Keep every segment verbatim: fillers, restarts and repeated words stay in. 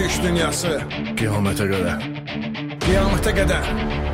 iş dünyası. Qiyamətə qədər Qiyamətə qədər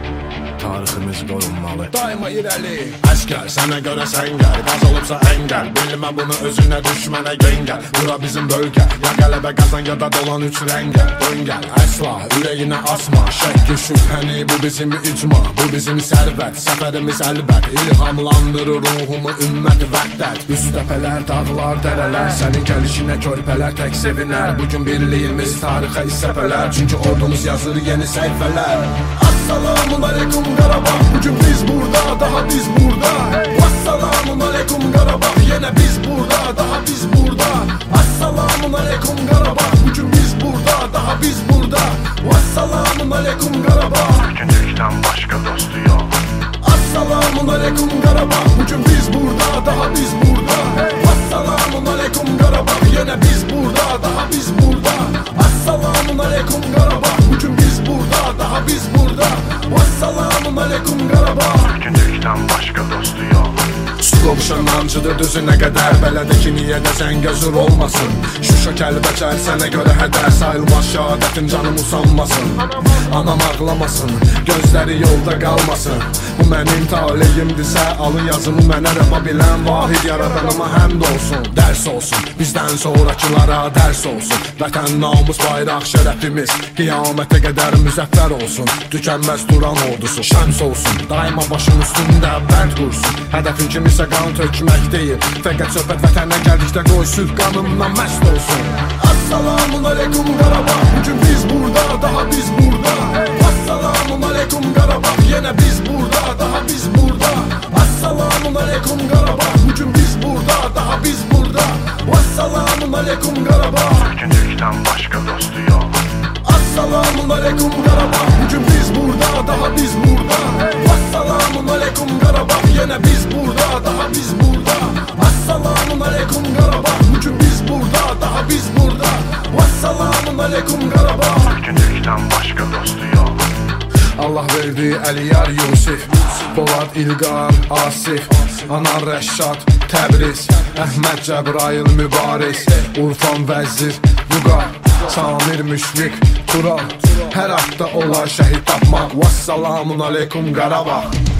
tariximiz qorunmalı. daima irəli. Əskər, sənə görə sən gəl, qaz olubsa əngəl. Bilmə bunu özünə düşmənə gengəl. Bura bizim bölgə, ya qələbə qazan ya da dolan üç rəngəl. Döngəl, əsla, ürəyinə asma. Şəkki şübhəni, bu bizim icma, bu bizim sərvət. Səfərimiz əlbət, ilhamlandırır ruhumu ümmət vəhdət. Üst təpələr, dağlar, dərələr, sənin gəlişinə körpələr tək sevinər. Bugün birliyimiz tarixə isəpələr, çünki ordumuz yazır yeni səhifələr. Assalamun aleykum Qarabağ, bugün biz burada, daha biz burada. Assalamun aleykum Qarabağ, yenə biz burada, daha biz burada. Assalamun aleykum Qarabağ, bugün biz burada, daha biz burada. Assalamun aleykum Qarabağ, Türk'ün Türk'ten başka dostu yok. Assalamun aleykum Qarabağ, bugün biz burada, daha biz burada. Assalamun aleykum Qarabağ, yenə biz burada, daha biz burada. Assalamun aleykum Qarabağ, bugün biz burada, daha biz burada. Assalamun aleykum Qarabağ, Türk'ün Türk'ten başka dostu yok. su qovuşanlancıdır düzünə qədər. Bələdə ki niyə də zəngəzur olmasın. Şuşa kəlbəcər sənə görə hədər sayılmaz. Şəhadətin canım usanmasın, anam ağlamasın, gözləri yolda qalmasın. Bu mənim taleyimdirsə alın yazımı mənə rəfa bilən vahid yaradanıma həmd olsun. Dərs olsun, bizdən sonrakılara dərs olsun. Vətən, namus, bayraq, şərəfimiz qiyamətə qədər müzəffər olsun. Tükənməz duran ordusu şəms olsun, daima başın üstündə bənd qursun. Hədəfin kimisə qan tökmək deyil, fəqət söhbət vətənə gəldikdə qoy sülh qanımdan məst olsun. Assalamun aleykum Qarabağ, bugün biz burada, daha biz burada. Assalamun aleykum Qarabağ, yenə biz burada, daha biz burada. Assalamun aleykum Qarabağ, bugün biz burada, daha biz burada. Assalamun aleykum Qarabağ, Türk'ün Türk'ten başka dostu yok. Assalamun aleykum Qarabağ, bugün biz burada, daha biz burada. Assalamun aleykum Qarabağ, yenə biz burada, daha biz burada. Assalamun aleykum Qarabağ, bugün biz burada, daha biz burada. Assalamun aleykum Qarabağ, Türk'ün Türk'ten başka dostu yok. Allah verdi Əliyar Yusif, Polad İlqar Asif, Anar Rəşad Təbriz, Əhməd Cəbrayıl Mübariz, Urfan Vəzir Vüqar, Samir Müşfiq Tural. Hər hafta olar şəhid tapmaq. Vassalamun aleykum Qarabağ.